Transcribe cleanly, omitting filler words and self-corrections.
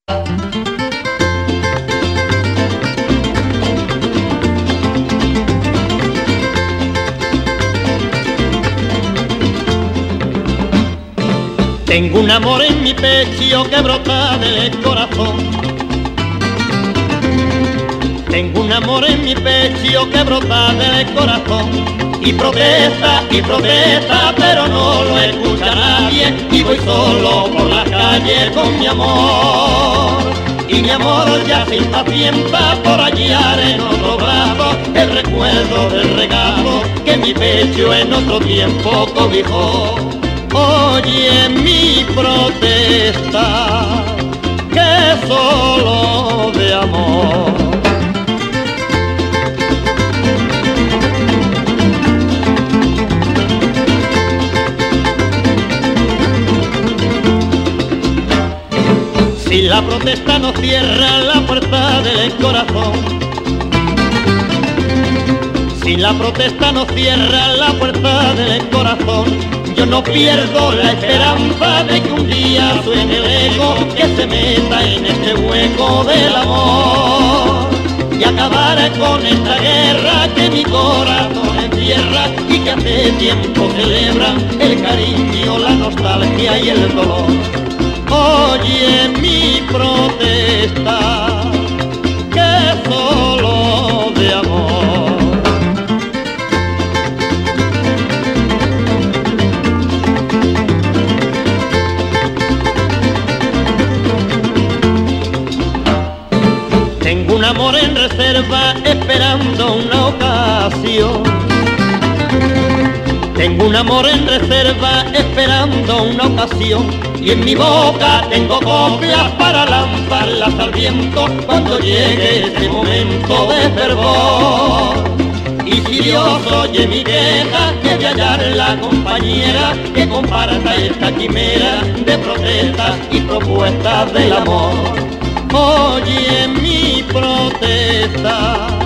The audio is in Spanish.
Tengo un amor en mi pecho que brota del corazón. Tengo un amor en mi pecho que brota del corazón. Y protesta, pero no lo escucha nadie. Y voy solo por la calle con mi amor. Y mi amor ya se impacienta por hallar en otro brazo el recuerdo del regalo que mi pecho en otro tiempo cobijó. Oye mi protesta, que solo de amor. Si la protesta no cierra la puerta del corazón, si la protesta no cierra la puerta del corazón, yo no pierdo la esperanza de que un día suene el eco que se meta en este hueco del amor y acabar con esta guerra que mi corazón encierra y que hace tiempo celebra el cariño, la nostalgia y el dolor. Oye mi protesta, que solo de amor. Tengo un amor en reserva esperando una ocasión. Tengo un amor en reserva esperando una ocasión. Y en mi boca tengo coplas para lanzarlas al viento cuando llegue ese momento de fervor. Y si Dios oye mi queja, que de hallar la compañera que comparta esta quimera de protestas y propuestas del amor. Oye mi protesta,